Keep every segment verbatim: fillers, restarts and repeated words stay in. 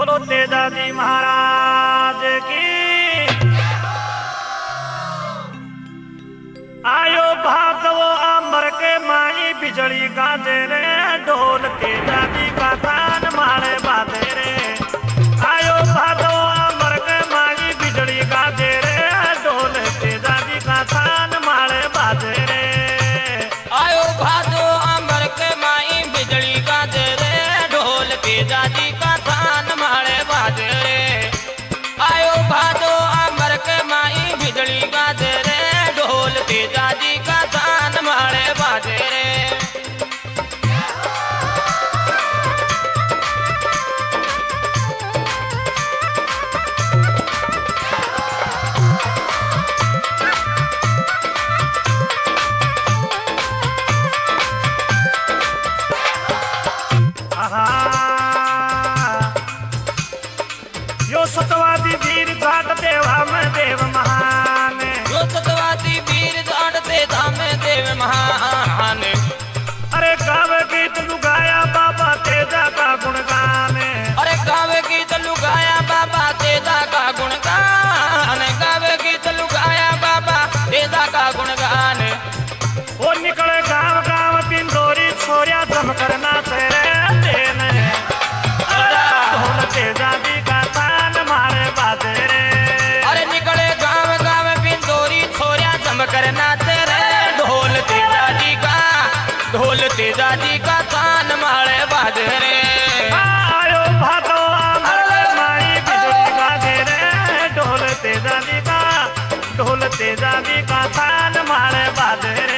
बोलो तेजा जी महाराज की। आयो भागवो अमर के माई बिजली गाजे रे, ढोल तेजा जी का तान मारे बाजे रे। आयो भागवो अमर के माई बिजली गाजे रे, ढोल तेजा जी का तान मारे बाजे रे। आयो भादो अमर के माई बिजली गाजे रे, ढोल तेजा जी का तान मारे बाजे रे। आयो भादो अमर के माई बिजली गाजे रे, ढोल तेजा जी का तान मारे बाजे रे। यो सतवादी वीर घाट देवा में देव महान, यो सतवादी वीर घाट देवा में देव महान। अरे गावे गीत लुगाया बाबा तेजा का गुणगान, अरे गावे गीत लुगाया बाबा तेजा का गुणगान। गावे गीत लुगाया बाबा तेजा का गुणगान। वो निकले गाँव गाँव पिंडोरी छोरिया दम करना तेरे देन, ढोल तेजा जी का तान मारे बाजे रे। अरे निकले गाँव गाँव पिंडोरी छोरिया दम करना तेरे, ढोल तेजा जी का ढोल तेजा जी का तान मारे बाजे रे। आयो भागो अमर माई बिजली गाजे रे, ढोल तेजा जी का ढोल तेजा जी का तान मारे बाजे रे।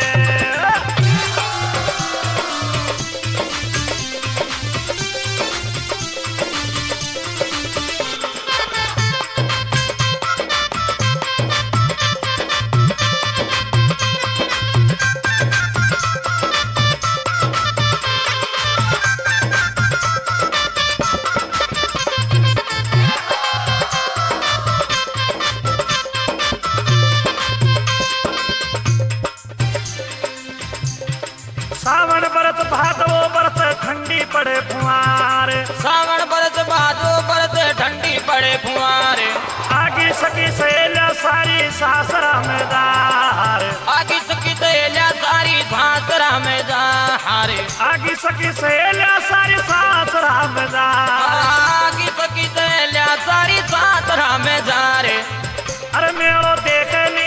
सावन बरत भादो बरत ठंडी पड़े फुहार, सावन बरत भादो बरत ठंडी पड़े फुहार। आगी सकी सहेलिया सारी सासरा में दार, आगी सकी सहेलिया सारी सासरा में दार। आगी सकी सहेलिया सारी सासरा में दार, आगी सकी सहेलिया सारी सासरा में दार। अरे मेलो देखनी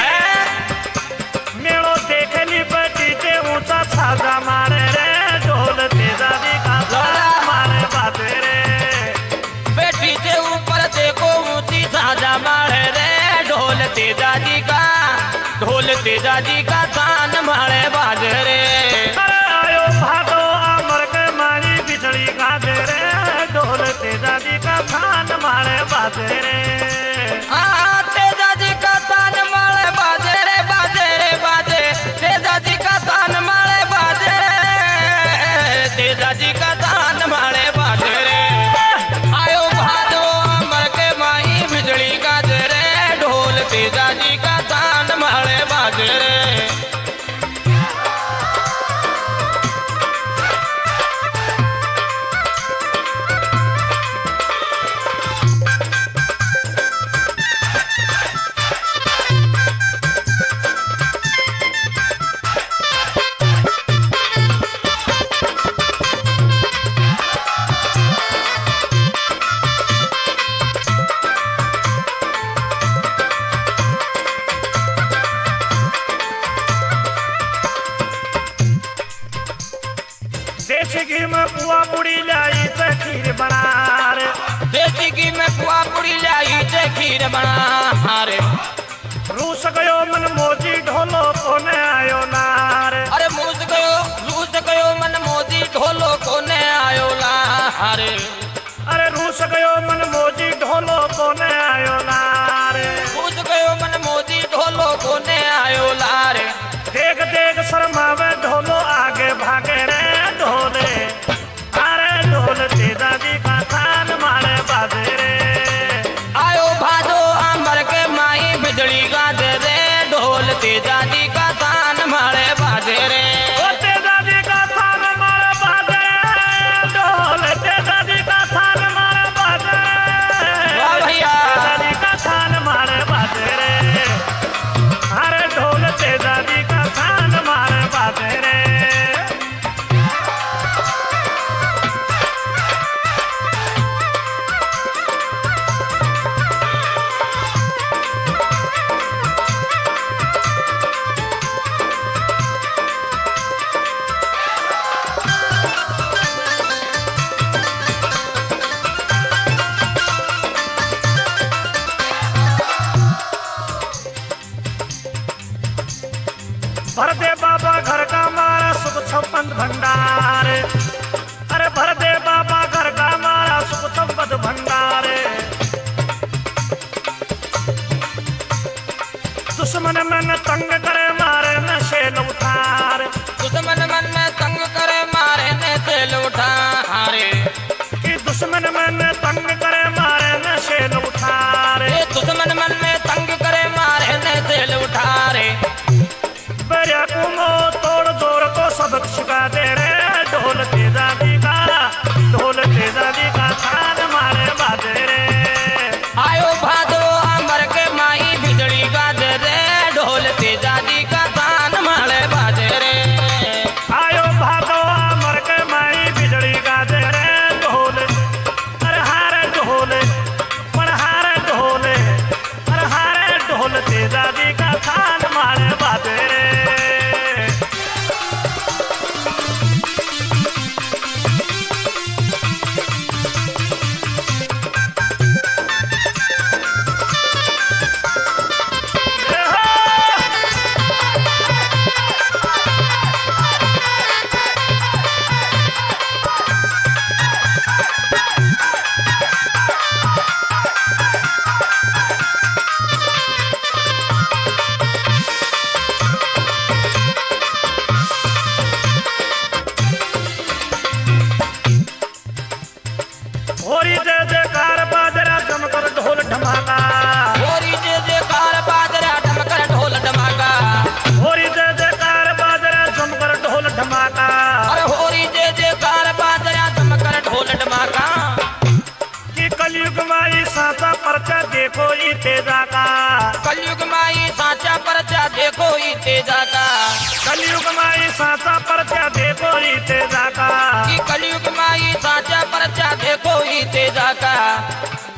मेलो देखनी बेटी ते ऊंचा छाजा मारे रे, ढोल तेजा जी का तान मारे बाजे रे। बेटी से ऊपर देखो ऊंची छाजा मारे रे, ढोल तेजा जी का ढोल तेजा जी का तान मारे बाजे रे। अरे आयो भागो अमर के माई बिजली गाजे रे, ढोल तेजा जी का तान मारे बाजे रे। हाँ तेजा जी का तान मारे बाजे रे, बाजे रे बाजे। तेजा जी का तान मारे बाजे रे, तेजा जी का तान मारे बाजे रे। आयो भादो अमर के माई बिजली गाजे रे, ढोल तेजा जी का तान मारे बाजे रे। देसी घी में पुआ पुड़ी लाई ते खीर बना रे, देसी घी में पुआ पुड़ी लाई ते खीर बना रे। रूस गयो मन मोजी ढोलो कोने आयो नार, अरे मूस गयो रूस गयो मन मोदी ढोलो कोने आयो लारे। अरे रूस गयो मन मोजी ढोलो कोने आयो नार, रूस गयो मन मोदी ढोलो कोने आयो लारे। देख देख शर्मावे ढोलो आगे भागे रे ढोले, अरे ढोल तेजा जी का तान मारे बाजे रे। आयो भादो अमर के माई बिजली गाजे रे, ढोल तेजा जी का तान मारे बाजे रे। ओ तेजा जी का तान मारे बाजे, ढोल तेजा जी का तान मारे बाबा घर का मारा सुख छप्पन भंडार। अरे भर दे बाबा घर का मारा सुख छप्पन भंडार। दुश्मन मन तंग करे मारे नशे लौटार। दुश्मन मन में तंग करे मारे नशे लौटारे। कि दुश्मन मन तंग करे मारे नशे लौटारे। दुश्मन मन में तंग करे मारे नशे लौटारे। बेरिया कुमो तोड़ जोड़ को सबक सिखा दे रे ढोल तेजा दी का ढोल तेजा दी का थान मारे बाजे रे। आयो भादो अमर के माई बिजली गाजे रे ढोल तेजा दी का तान मारे बाजे रे। आयो भादो अमर के माई बिजली गाजे रे ढोल। अरे हारे ढोल पर हारे ढोल अरे हारे ढोल तेजा दी का थान मारे बाजे रे। होरी जय जयकार बाजरा जमकर ढोल ढमाका। होरी जय जयकार बाजरा ढमकर ढोल ढमाका। होरी जय जयकार बाजरा जमकर ढोल ढमाका। अरे होरी जय जयकार बाजरा ढमकर ढोल ढमाका। कि कलयुग माई साचा परचा देखो ई तेजा का। कलयुग माई साचा परचा देखो ई तेजा का। कलयुग माई साचा परचा देखो ई तेजा का। कि कलयुग माई साचा परचा देखो ई तेजा का।